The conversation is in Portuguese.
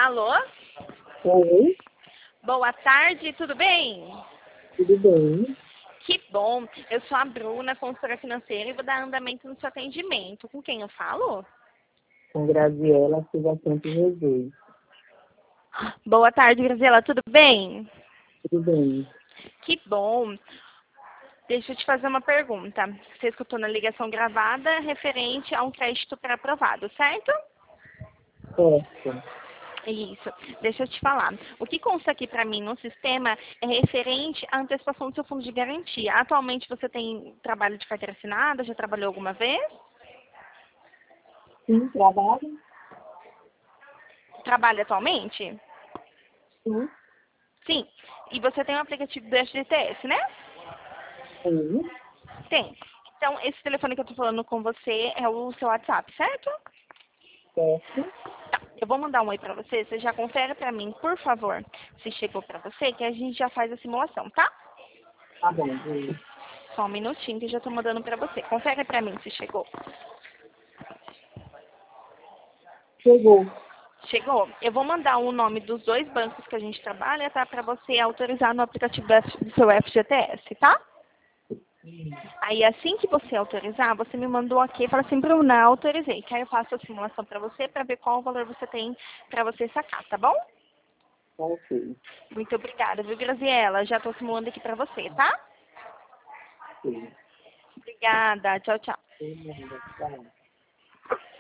Alô? Oi, Boa tarde, tudo bem? tudo bem? Que bom. Eu sou a Bruna, consultora financeira, e vou dar andamento no seu atendimento. Com quem eu falo? Com Graziela Silva Santos Jesus. Boa tarde, Graziela, tudo bem? Tudo bem? Que bom. Deixa eu te fazer uma pergunta. Você escutou na ligação gravada referente a um crédito pré-aprovado, certo? Certo. Isso. Deixa eu te falar. O que consta aqui para mim no sistema é referente à antecipação do seu fundo de garantia. Atualmente você tem trabalho de carteira assinada? Já trabalhou alguma vez? Sim, trabalho? Trabalha atualmente? Sim. Sim. E você tem um aplicativo do FGTS, né? Sim. Tem. Então, esse telefone que eu tô falando com você é o seu WhatsApp, certo? Certo. Tá. Eu vou mandar um oi pra você. Você já confere pra mim, por favor, se chegou pra você, que a gente já faz a simulação, tá? Tá bom, viu? Só um minutinho que eu já tô mandando pra você. Confere pra mim se chegou. Chegou. Chegou? Eu vou mandar o nome dos dois bancos que a gente trabalha, tá? Pra você autorizar no aplicativo do seu FGTS, tá? Aí, assim que você autorizar, você me mandou aqui e fala assim, Bruna, autorizei. Que aí eu faço a simulação pra você, pra ver qual valor você tem pra você sacar, tá bom? Tá ok. Muito obrigada, viu, Graziela? Já tô simulando aqui pra você, tá? Sim. Obrigada. Tchau, tchau. Sim, tá.